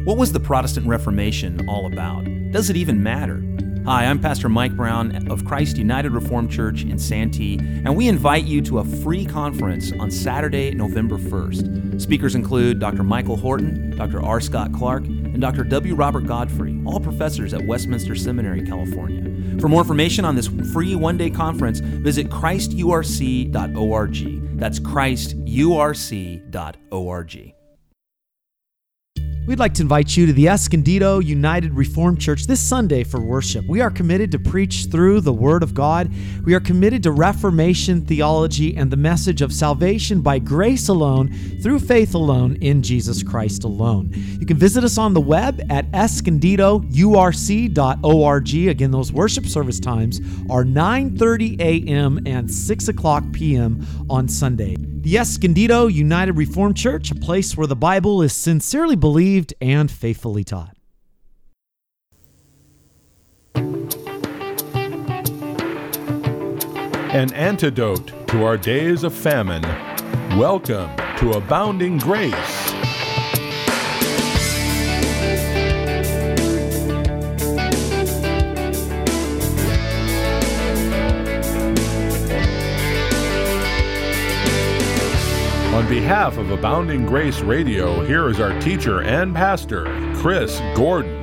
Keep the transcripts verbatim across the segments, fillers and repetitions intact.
What was the Protestant Reformation all about? Does it even matter? Hi, I'm Pastor Mike Brown of Christ United Reformed Church in Santee, and we invite you to a free conference on Saturday, November first. Speakers include Doctor Michael Horton, Doctor R. Scott Clark, and Doctor W. Robert Godfrey, all professors at Westminster Seminary, California. For more information on this free one-day conference, visit christ u r c dot org. That's christ u r c dot org. We'd like to invite you to the Escondido United Reformed Church this Sunday for worship. We are committed to preach through the Word of God. We are committed to Reformation theology and the message of salvation by grace alone, through faith alone, in Jesus Christ alone. You can visit us on the web at escondido u r c dot org. Again, those worship service times are nine thirty a.m. and six o'clock p.m. on Sunday. The Escondido United Reformed Church, a place where the Bible is sincerely believed and faithfully taught. An antidote to our days of famine. Welcome to Abounding Grace. On behalf of Abounding Grace Radio, here is our teacher and pastor, Chris Gordon.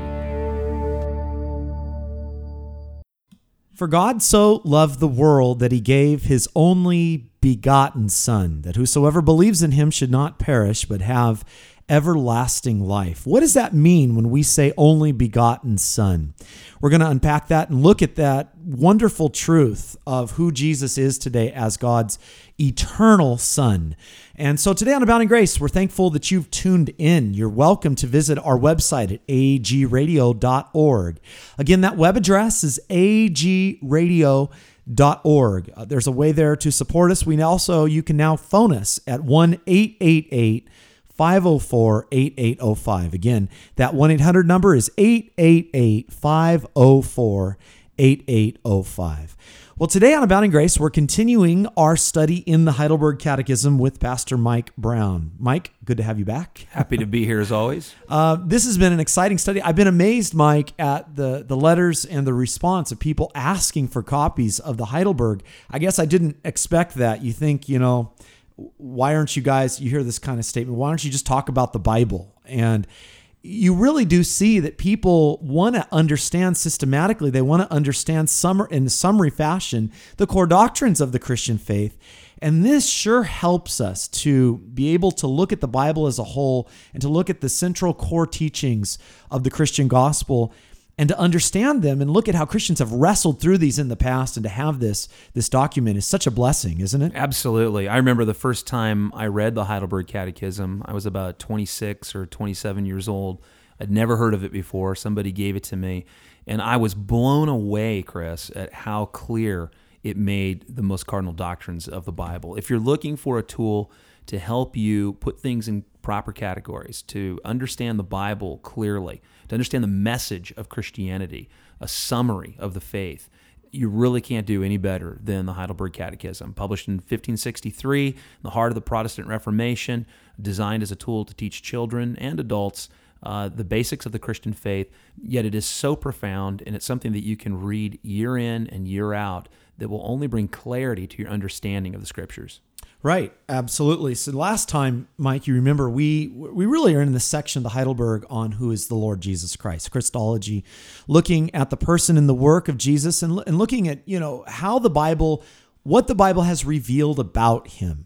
For God so loved the world that he gave his only begotten Son, that whosoever believes in him should not perish, but have everlasting life. What does that mean when we say only begotten Son? We're going to unpack that and look at that wonderful truth of who Jesus is today as God's eternal Son. And so today on Abounding Grace, we're thankful that you've tuned in. You're welcome to visit our website at a g radio dot org. Again, that web address is a g radio dot org. Uh, there's a way there to support us. We also, you can now phone us at one eight eight eight, five oh four, eight eight oh five. Again, that one eight hundred number is eight eight eight, five oh four, eight eight oh five. Well, today on Abounding Grace, we're continuing our study in the Heidelberg Catechism with Pastor Mike Brown. Mike, good to have you back. Happy to be here as always. Uh, this has been an exciting study. I've been amazed, Mike, at the, the letters and the response of people asking for copies of the Heidelberg. I guess I didn't expect that. You think, you know, why aren't you guys, you hear this kind of statement, why don't you just talk about the Bible? And you really do see that people want to understand systematically. They want to understand some, in summary fashion, the core doctrines of the Christian faith. And this sure helps us to be able to look at the Bible as a whole and to look at the central core teachings of the Christian gospel and to understand them and look at how Christians have wrestled through these in the past, and to have this, this document is such a blessing, isn't it? Absolutely. I remember the first time I read the Heidelberg Catechism, I was about twenty-six or twenty-seven years old. I'd never heard of it before. Somebody gave it to me, and I was blown away, Chris, at how clear it made the most cardinal doctrines of the Bible. If you're looking for a tool to help you put things in proper categories, to understand the Bible clearly, to understand the message of Christianity, a summary of the faith, you really can't do any better than the Heidelberg Catechism, published in fifteen sixty-three, in the heart of the Protestant Reformation, designed as a tool to teach children and adults uh, the basics of the Christian faith, yet it is so profound, and it's something that you can read year in and year out that will only bring clarity to your understanding of the Scriptures. Right, absolutely. So last time, Mike, you remember, we we really are in this section of the Heidelberg on who is the Lord Jesus Christ, Christology, looking at the person and the work of Jesus, and, and looking at, you know, how the Bible, what the Bible has revealed about him.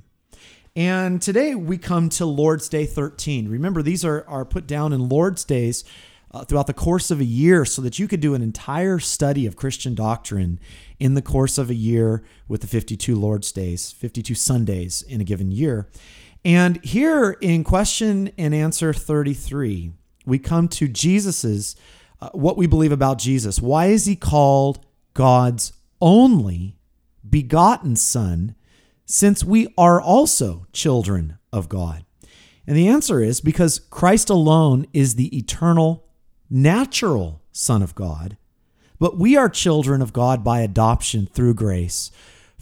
And today we come to Lord's Day thirteen. Remember, these are, are put down in Lord's Days Uh, throughout the course of a year, so that you could do an entire study of Christian doctrine in the course of a year with the fifty-two Lord's Days, fifty-two Sundays in a given year. And here in question and answer thirty-three, we come to Jesus's, uh, what we believe about Jesus. Why is he called God's only begotten Son, since we are also children of God? And the answer is because Christ alone is the eternal, natural Son of God, but we are children of God by adoption through grace.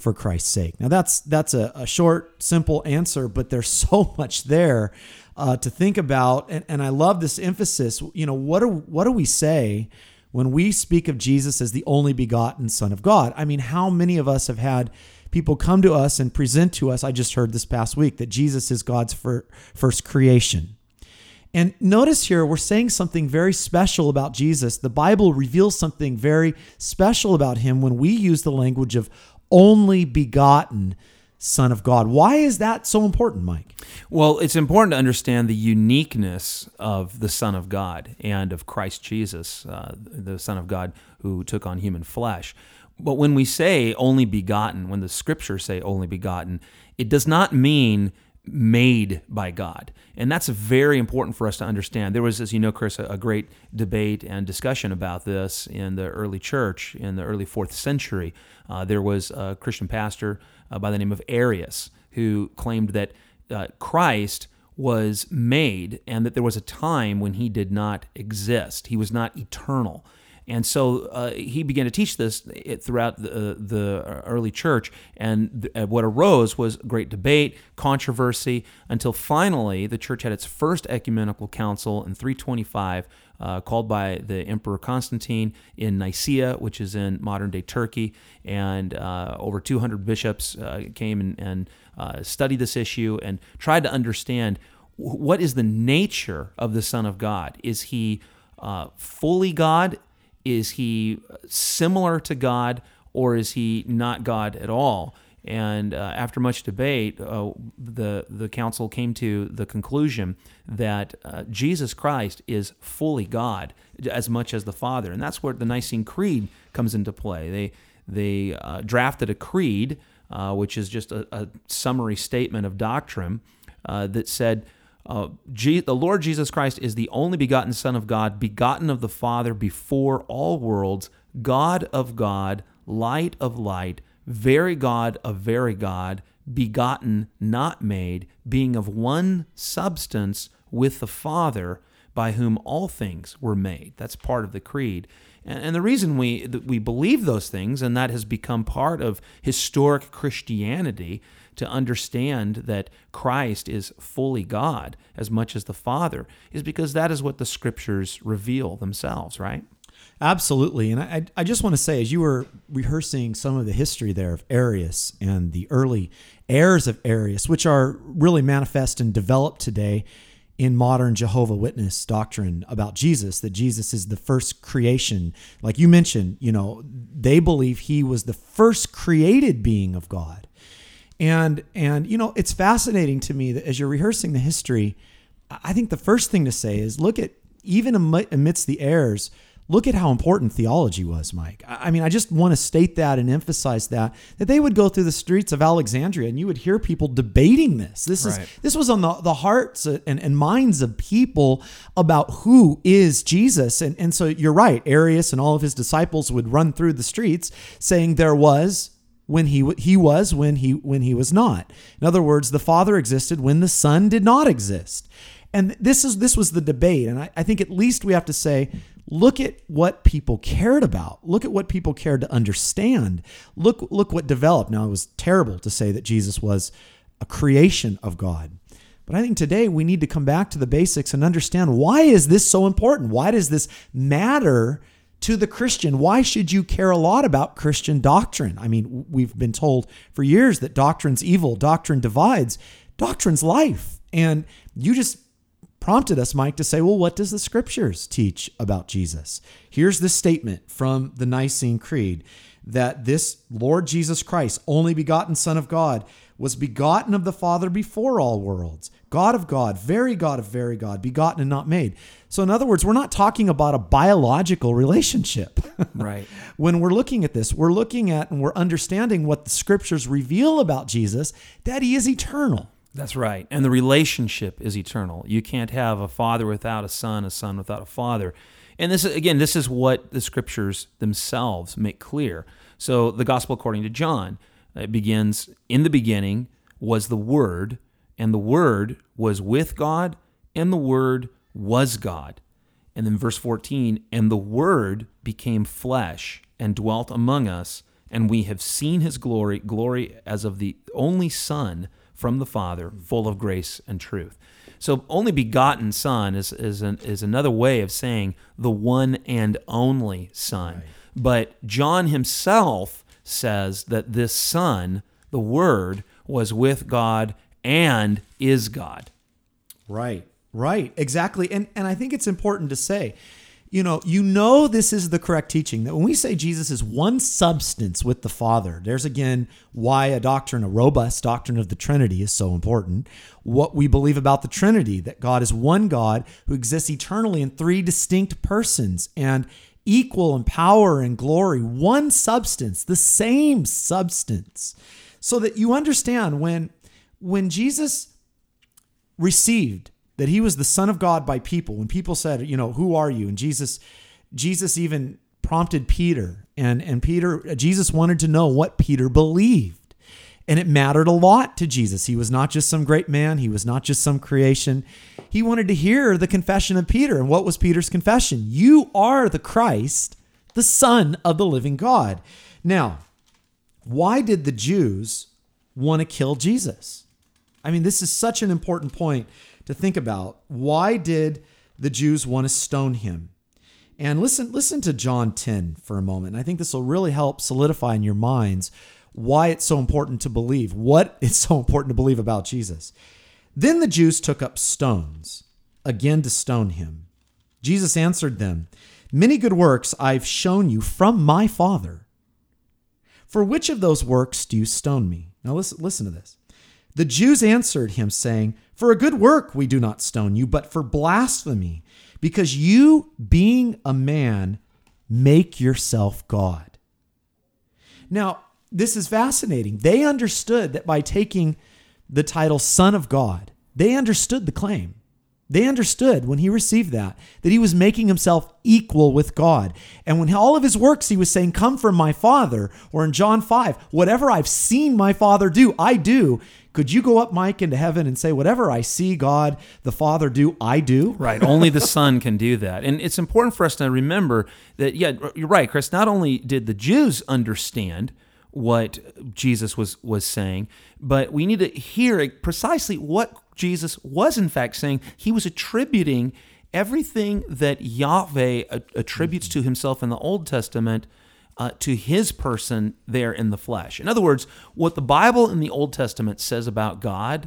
for Christ's sake. Now that's that's a, a short, simple answer, but there's so much there uh, to think about. And, and I love this emphasis. You know, what do what do we say when we speak of Jesus as the only begotten Son of God? I mean, how many of us have had people come to us and present to us, I just heard this past week, that Jesus is God's fir- first creation. And notice here, we're saying something very special about Jesus. The Bible reveals something very special about him when we use the language of only begotten Son of God. Why is that so important, Mike? Well, it's important to understand the uniqueness of the Son of God and of Christ Jesus, uh, the Son of God who took on human flesh. But when we say only begotten, when the scriptures say only begotten, it does not mean made by God. And that's very important for us to understand. There was, as you know, Chris, a great debate and discussion about this in the early church, in the early fourth century. Uh, there was a Christian pastor uh, by the name of Arius who claimed that uh, Christ was made and that there was a time when he did not exist. He was not eternal. And so uh, he began to teach this throughout the, the early church, and th- what arose was great debate, controversy, until finally the church had its first ecumenical council in three twenty-five, uh, called by the Emperor Constantine in Nicaea, which is in modern-day Turkey, and uh, over two hundred bishops uh, came and, and uh, studied this issue and tried to understand what is the nature of the Son of God. Is he uh, fully God? Is he similar to God, or is he not God at all? And uh, after much debate, uh, the the council came to the conclusion that uh, Jesus Christ is fully God, as much as the Father, and that's where the Nicene Creed comes into play. They they uh, drafted a creed, uh, which is just a, a summary statement of doctrine uh, that said, Uh, G- the Lord Jesus Christ is the only begotten Son of God, begotten of the Father before all worlds, God of God, light of light, very God of very God, begotten, not made, being of one substance with the Father, by whom all things were made. That's part of the creed. And, and the reason we that we believe those things, and that has become part of historic Christianity, to understand that Christ is fully God as much as the Father, is because that is what the Scriptures reveal themselves, right? Absolutely. And I, I just want to say, as you were rehearsing some of the history there of Arius and the early heirs of Arius, which are really manifest and developed today in modern Jehovah Witness doctrine about Jesus, that Jesus is the first creation. Like you mentioned, you know, they believe he was the first created being of God. And, and you know, it's fascinating to me that as you're rehearsing the history, I think the first thing to say is look at, even amidst the errors, look at how important theology was, Mike. I mean, I just want to state that and emphasize that, that they would go through the streets of Alexandria and you would hear people debating this. This is, right. This was on the, the hearts and, and minds of people about who is Jesus. And, and so you're right, Arius and all of his disciples would run through the streets saying there was when he he was when he when he was not. In other words, the Father existed when the Son did not exist. And this is this was the debate. And I, I think at least we have to say, look at what people cared about. Look at what people cared to understand. Look look what developed. Now, it was terrible to say that Jesus was a creation of God. But I think today we need to come back to the basics and understand, why is this so important? Why does this matter to the Christian? Why should you care a lot about Christian doctrine? I mean, we've been told for years that doctrine's evil, doctrine divides, doctrine's life. And you just prompted us, Mike, to say, well, what does the Scriptures teach about Jesus? Here's this statement from the Nicene Creed, that this Lord Jesus Christ, only begotten Son of God, was begotten of the Father before all worlds, God of God, very God of very God, begotten and not made. So in other words, we're not talking about a biological relationship. Right. When we're looking at this, we're looking at and we're understanding what the Scriptures reveal about Jesus, that he is eternal. That's right. And the relationship is eternal. You can't have a father without a son, a son without a father. And this, again, this is what the Scriptures themselves make clear. So the Gospel according to John, it begins, in the beginning was the Word, and the Word was with God, and the Word was God. And then verse fourteen, and the Word became flesh and dwelt among us, and we have seen his glory, glory as of the only Son from the Father, full of grace and truth. So only begotten Son is is, an, is another way of saying the one and only Son. Right. But John himself says that this Son, the Word, was with God and is God. Right, right, exactly. And and I think it's important to say, you know, you know this is the correct teaching, that when we say Jesus is one substance with the Father, there's again why a doctrine, a robust doctrine of the Trinity is so important. What we believe about the Trinity, that God is one God who exists eternally in three distinct persons and equal in power and glory, one substance, the same substance. So that you understand when, when Jesus received that he was the Son of God by people, when people said, you know, who are you? And Jesus, Jesus even prompted Peter, and, and Peter, Jesus wanted to know what Peter believed. And it mattered a lot to Jesus. He was not just some great man. He was not just some creation. He wanted to hear the confession of Peter. And what was Peter's confession? You are the Christ, the Son of the living God. Now, why did the Jews want to kill Jesus? I mean, this is such an important point to think about. Why did the Jews want to stone him? And listen, listen to John ten for a moment. I think this will really help solidify in your minds why it's so important to believe, what it's so important to believe about Jesus. Then the Jews took up stones, again to stone him. Jesus answered them, many good works I've shown you from my Father. For which of those works do you stone me? Now listen, listen to this. The Jews answered him, saying, for a good work we do not stone you, but for blasphemy, because you, being a man, make yourself God. Now, this is fascinating. They understood that by taking the title Son of God, they understood the claim. They understood when he received that, that he was making himself equal with God. And when all of his works, he was saying, come from my Father, or in John five, whatever I've seen my Father do, I do. Could you go up, Mike, into heaven and say, whatever I see God, the Father do, I do? Right. Only the Son can do that. And it's important for us to remember that, yeah, you're right, Chris, not only did the Jews understand what Jesus was, was saying, but we need to hear precisely what Jesus was in fact saying. He was attributing everything that Yahweh attributes to himself in the Old Testament uh, to his person there in the flesh. In other words, what the Bible in the Old Testament says about God,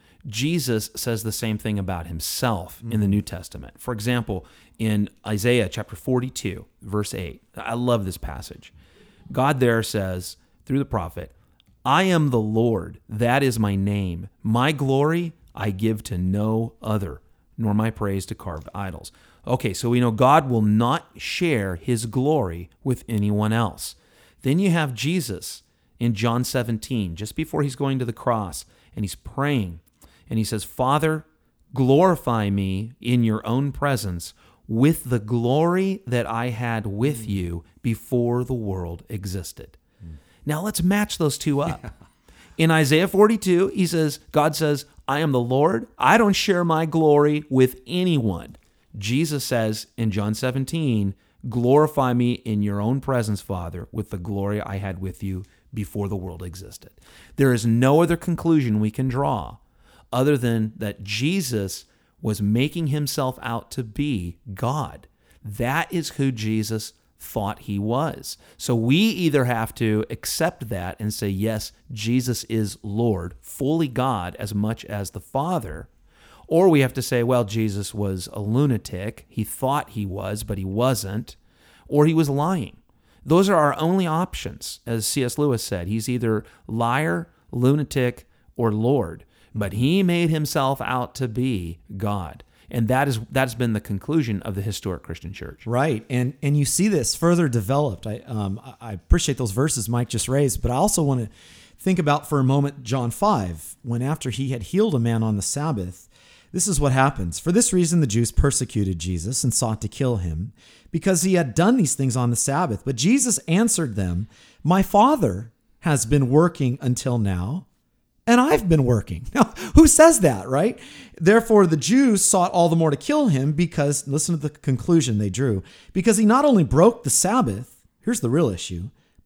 Jesus says the same thing about himself in the New Testament. For example, in Isaiah chapter forty-two, verse eight, I love this passage. God there says, through the prophet, I am the Lord, that is my name. My glory I give to no other, nor my praise to carved idols. Okay, so we know God will not share his glory with anyone else. Then you have Jesus in John seventeen, just before he's going to the cross, and he's praying, and he says, Father, glorify me in your own presence with the glory that I had with you before the world existed. Mm. Now let's match those two up. Yeah. In Isaiah forty-two, he says, God says, I am the Lord. I don't share my glory with anyone. Jesus says in John seventeen, glorify me in your own presence, Father, with the glory I had with you before the world existed. There is no other conclusion we can draw other than that Jesus was making himself out to be God. That is who Jesus thought he was. So we either have to accept that and say, yes, Jesus is Lord, fully God as much as the Father, or we have to say, well, Jesus was a lunatic. He thought he was, but he wasn't, or he was lying. Those are our only options. As C S Lewis said, he's either liar, lunatic, or Lord, but he made himself out to be God. And that is that's been the conclusion of the historic Christian church. Right, and and you see this further developed. I um I appreciate those verses Mike just raised, but I also want to think about for a moment John five, when after he had healed a man on the Sabbath, this is what happens. For this reason the Jews persecuted Jesus and sought to kill him, because he had done these things on the Sabbath. But Jesus answered them, my Father has been working until now, and I've been working. Now, who says that, right? Therefore, the Jews sought all the more to kill him because, listen to the conclusion they drew, because he not only broke the Sabbath, here's the real issue,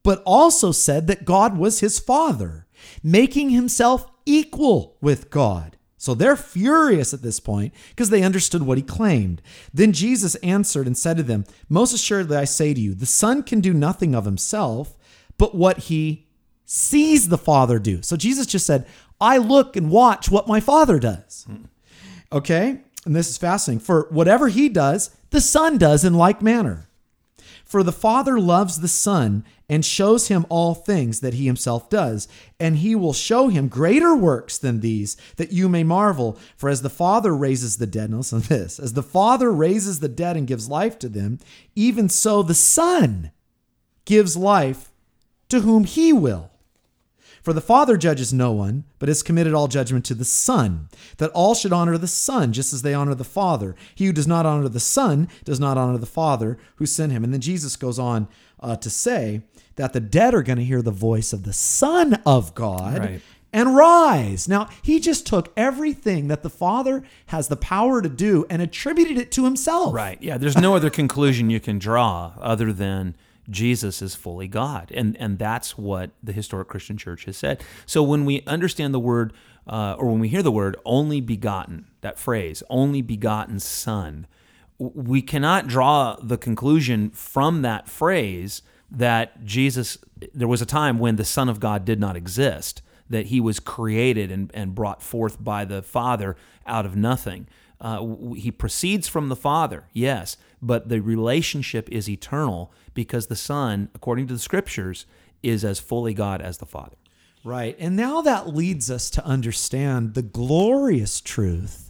but also said that God was his Father, making himself equal with God. So they're furious at this point because they understood what he claimed. Then Jesus answered and said to them, most assuredly I say to you, the Son can do nothing of himself, but what he sees the Father do. So Jesus just said, I look and watch what my Father does. Okay? And this is fascinating. For whatever he does, the Son does in like manner. For the Father loves the Son and shows him all things that he himself does, and he will show him greater works than these, that you may marvel. For as the Father raises the dead, and listen to this, as the Father raises the dead and gives life to them, even so the Son gives life to whom he will. For the Father judges no one, but has committed all judgment to the Son, that all should honor the Son, just as they honor the Father. He who does not honor the Son does not honor the Father who sent him. And then Jesus goes on uh, to say that the dead are going to hear the voice of the Son of God right. and rise. Now, he just took everything that the Father has the power to do and attributed it to himself. Right. Yeah, there's no other conclusion you can draw other than Jesus is fully God. And and that's what the historic Christian church has said. So when we understand the word, uh, or when we hear the word only begotten, that phrase, only begotten Son, we cannot draw the conclusion from that phrase that Jesus, there was a time when the Son of God did not exist, that he was created and, and brought forth by the Father out of nothing. Uh, he proceeds from the Father, yes, but the relationship is eternal because the Son, according to the Scriptures, is as fully God as the Father. Right. And now that leads us to understand the glorious truth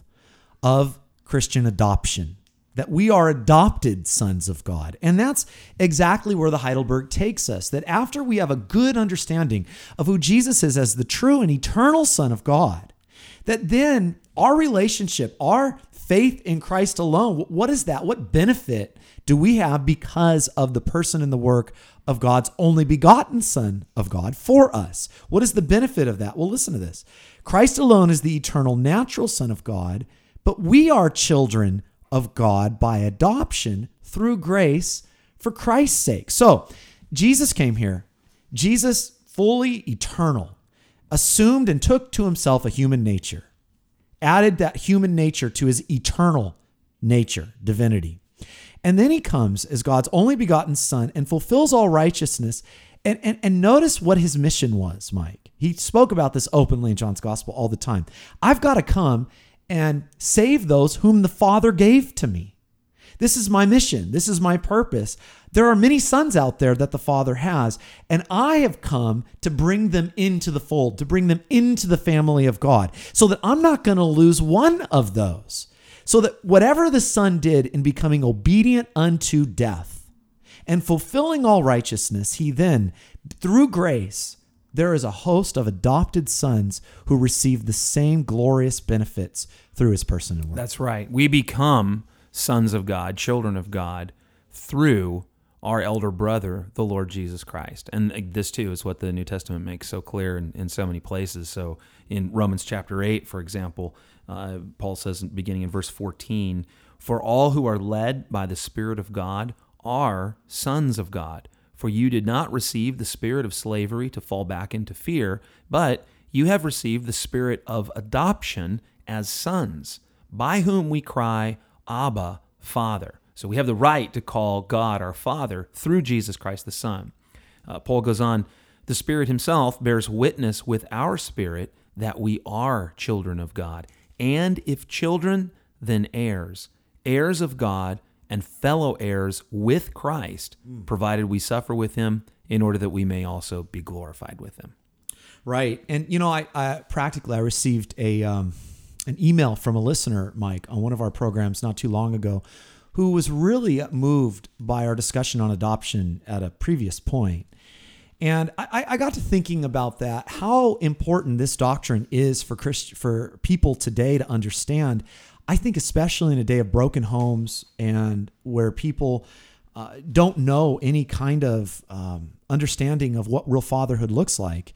of Christian adoption, that we are adopted sons of God. And that's exactly where the Heidelberg takes us, that after we have a good understanding of who Jesus is as the true and eternal Son of God, that then our relationship, our faith in Christ alone, what is that? What benefit do we have because of the person and the work of God's only begotten Son of God for us? What is the benefit of that? Well, listen to this. Christ alone is the eternal natural Son of God, but we are children of God by adoption through grace for Christ's sake. So Jesus came here. Jesus, fully eternal, assumed and took to himself a human nature, added that human nature to his eternal nature, divinity. And then he comes as God's only begotten Son and fulfills all righteousness. And, and, and notice what his mission was, Mike. He spoke about this openly in John's Gospel all the time. I've got to come and save those whom the Father gave to me. This is my mission. This is my purpose. There are many sons out there that the Father has, and I have come to bring them into the fold, to bring them into the family of God, so that I'm not going to lose one of those. So that whatever the Son did in becoming obedient unto death and fulfilling all righteousness, he then, through grace, there is a host of adopted sons who receive the same glorious benefits through his person and work. That's right. We become sons of God, children of God, through our elder brother, the Lord Jesus Christ. And this, too, is what the New Testament makes so clear in, in so many places. So in Romans chapter eight, for example, uh, Paul says, beginning in verse fourteen, "For all who are led by the Spirit of God are sons of God. For you did not receive the spirit of slavery to fall back into fear, but you have received the spirit of adoption as sons, by whom we cry, Abba, Father." So we have the right to call God our Father through Jesus Christ the Son. Uh, Paul goes on, "The Spirit himself bears witness with our spirit that we are children of God. And if children, then heirs, heirs of God, and fellow heirs with Christ, provided we suffer with him in order that we may also be glorified with him." Right. And, you know, I, I practically, I received a um, an email from a listener, Mike, on one of our programs not too long ago, who was really moved by our discussion on adoption at a previous point. And I, I got to thinking about that, how important this doctrine is for Christ, for people today to understand. I think especially in a day of broken homes and where people uh, don't know any kind of um, understanding of what real fatherhood looks like.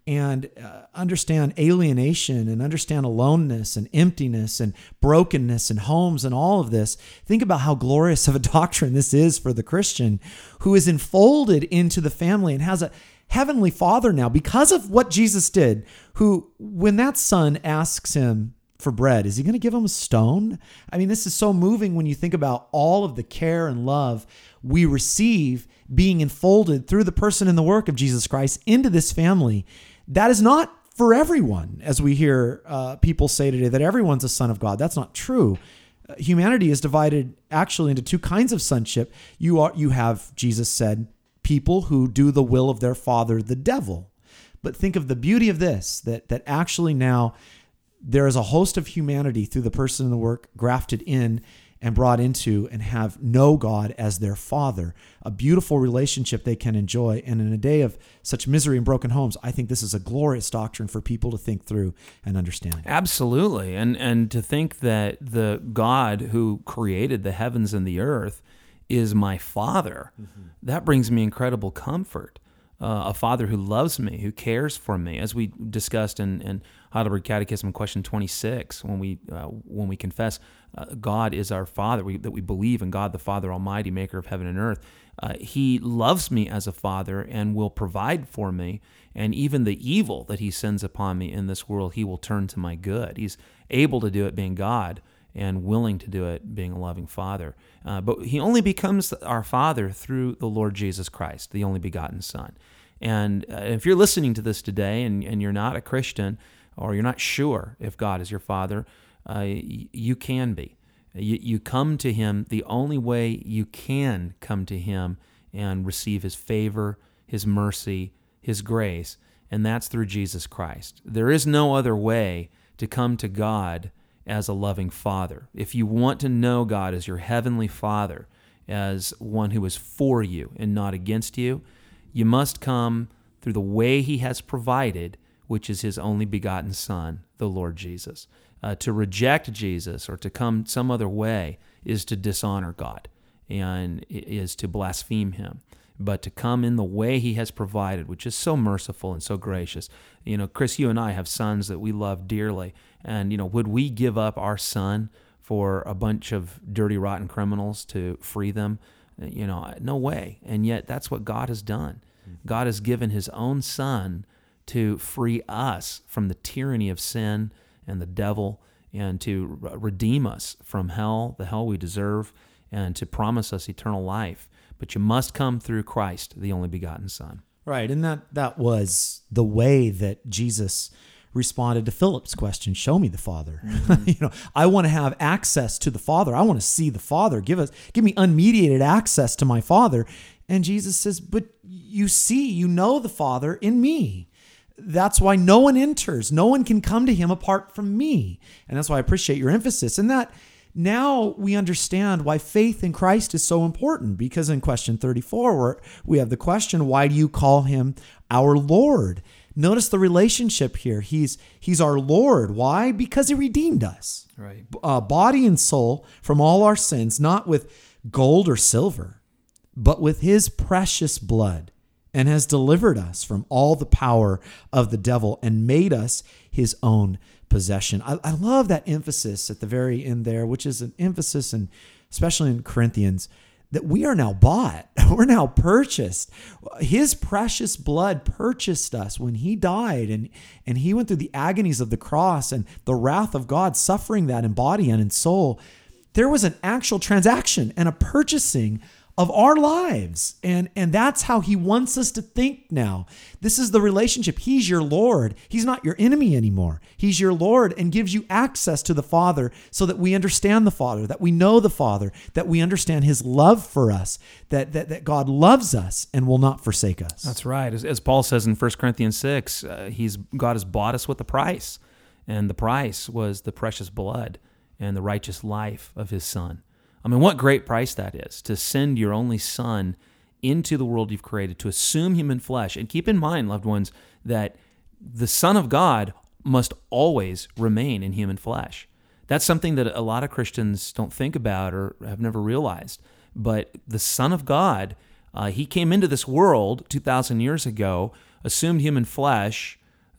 and uh, understand alienation and understand aloneness and emptiness and brokenness and homes and all of this, think about how glorious of a doctrine this is for the Christian who is enfolded into the family and has a heavenly Father now because of what Jesus did, who, when that son asks him for bread, is he going to give him a stone? I mean, this is so moving when you think about all of the care and love we receive being enfolded through the person and the work of Jesus Christ into this family. That is not for everyone, as we hear uh, people say today, that everyone's a son of God. That's not true. Uh, humanity is divided actually into two kinds of sonship. You are, you have, Jesus said, people who do the will of their father, the devil. But think of the beauty of this, that that actually now there is a host of humanity through the person and the work grafted in and brought into and have no God as their father, a beautiful relationship they can enjoy. And in a day of such misery and broken homes, I think this is a glorious doctrine for people to think through and understand. Absolutely. And and to think that the God who created the heavens and the earth is my Father, mm-hmm. that brings me incredible comfort. Uh, a Father who loves me, who cares for me, as we discussed in, in Heidelberg Catechism question twenty-six, when we uh, when we confess uh, God is our Father, we, that we believe in God the Father Almighty, maker of heaven and earth. Uh, he loves me as a Father and will provide for me, and even the evil that He sends upon me in this world, He will turn to my good. He's able to do it being God, and willing to do it being a loving Father. Uh, but He only becomes our Father through the Lord Jesus Christ, the only begotten Son. And uh, if you're listening to this today and, and you're not a Christian, or you're not sure if God is your Father, uh, y- you can be. You, you come to Him the only way you can come to Him and receive His favor, His mercy, His grace, and that's through Jesus Christ. There is no other way to come to God as a loving Father. If you want to know God as your heavenly Father, as one who is for you and not against you, you must come through the way He has provided, which is His only begotten Son, the Lord Jesus. Uh, to reject Jesus or to come some other way is to dishonor God and is to blaspheme Him. But to come in the way He has provided, which is so merciful and so gracious. You know, Chris, you and I have sons that we love dearly. And, you know, would we give up our son for a bunch of dirty, rotten criminals to free them? You know, no way. And yet that's what God has done. God has given His own Son to free us from the tyranny of sin and the devil, and to redeem us from hell, the hell we deserve, and to promise us eternal life. But you must come through Christ, the only begotten Son. Right, and that, that was the way that Jesus responded to Philip's question, show me the Father. Mm-hmm. you know, I want to have access to the Father. I want to see the Father. Give us, give me unmediated access to my Father. And Jesus says, but you see, you know the Father in me. That's why no one enters. No one can come to Him apart from me. And that's why I appreciate your emphasis. And that now we understand why faith in Christ is so important, because in question thirty-four, where we have the question, why do you call Him our Lord? Notice the relationship here. He's He's our Lord. Why? Because He redeemed us, right? Uh, body and soul from all our sins, not with gold or silver, but with His precious blood, and has delivered us from all the power of the devil and made us His own possession. I, I love that emphasis at the very end there, which is an emphasis, and especially in Corinthians, that we are now bought. We're now purchased. His precious blood purchased us when He died, and, and He went through the agonies of the cross and the wrath of God, suffering that in body and in soul. There was an actual transaction and a purchasing of our lives. And, and that's how He wants us to think now. This is the relationship. He's your Lord. He's not your enemy anymore. He's your Lord and gives you access to the Father so that we understand the Father, that we know the Father, that we understand His love for us, that, that, that God loves us and will not forsake us. That's right. As, as Paul says in First Corinthians six, uh, he's God has bought us with a price. And the price was the precious blood and the righteous life of His Son. I mean, what great price that is, to send your only Son into the world you've created, to assume human flesh. And keep in mind, loved ones, that the Son of God must always remain in human flesh. That's something that a lot of Christians don't think about or have never realized. But the Son of God, uh, He came into this world two thousand years ago, assumed human flesh,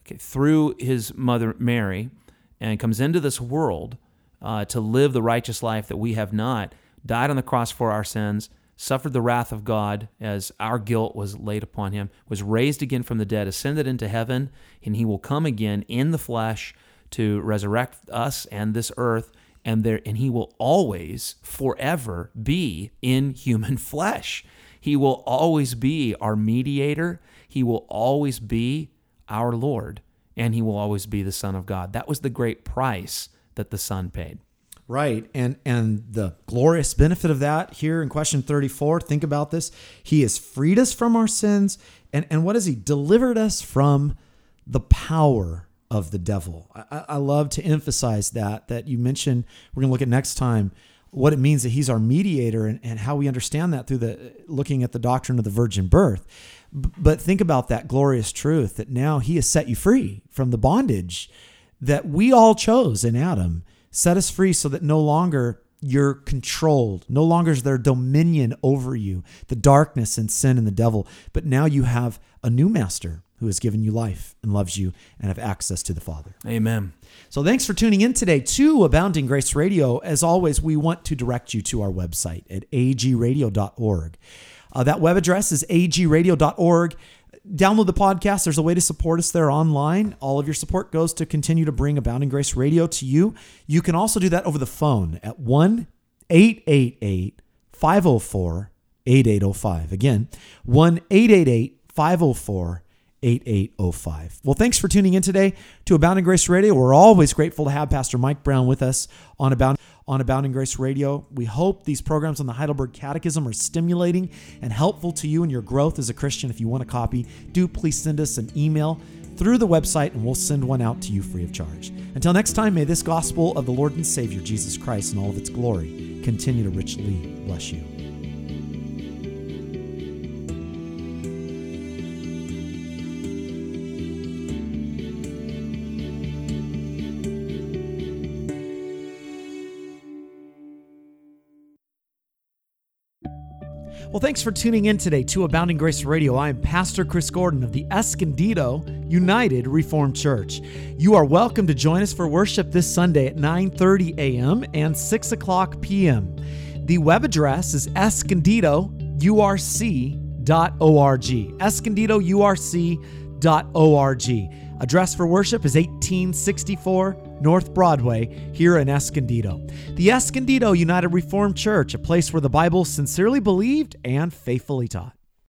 okay, through his mother Mary, and comes into this world uh, to live the righteous life that we have not, died on the cross for our sins, suffered the wrath of God as our guilt was laid upon him, was raised again from the dead, ascended into heaven, and he will come again in the flesh to resurrect us and this earth, and there, and he will always, forever be in human flesh. He will always be our mediator. He will always be our Lord, and he will always be the Son of God. That was the great price that the Son paid. Right. And and the glorious benefit of that here in question thirty-four, think about this. He has freed us from our sins. And, and what has he? Delivered us from the power of the devil. I, I love to emphasize that, that you mentioned, we're going to look at next time, what it means that he's our mediator and, and how we understand that through the looking at the doctrine of the virgin birth. B- but think about that glorious truth that now he has set you free from the bondage that we all chose in Adam. Set us free so that no longer you're controlled. No longer is there dominion over you, the darkness and sin and the devil. But now you have a new master who has given you life and loves you and have access to the Father. Amen. So thanks for tuning in today to Abounding Grace Radio. As always, we want to direct you to our website at a g radio dot org. Uh, that web address is a g radio dot org. Download the podcast. There's a way to support us there online. All of your support goes to continue to bring Abounding Grace Radio to you. You can also do that over the phone at one eight eight eight, five oh four, eight eight oh five. Again, one eight eight eight, five oh four, eight eight oh five. Well, thanks for tuning in today to Abounding Grace Radio. We're always grateful to have Pastor Mike Brown with us on Abounding on Abounding Grace Radio. We hope these programs on the Heidelberg Catechism are stimulating and helpful to you in your growth as a Christian. If you want a copy, do please send us an email through the website and we'll send one out to you free of charge. Until next time, may this gospel of the Lord and Savior, Jesus Christ, in all of its glory, continue to richly bless you. Well, thanks for tuning in today to Abounding Grace Radio. I am Pastor Chris Gordon of the Escondido United Reformed Church. You are welcome to join us for worship this Sunday at nine thirty a.m. and six o'clock p.m. The web address is escondido u r c dot org. escondido u r c dot org. Address for worship is eighteen sixty-four North Broadway here in Escondido. The Escondido United Reformed Church, a place where the Bible is sincerely believed and faithfully taught.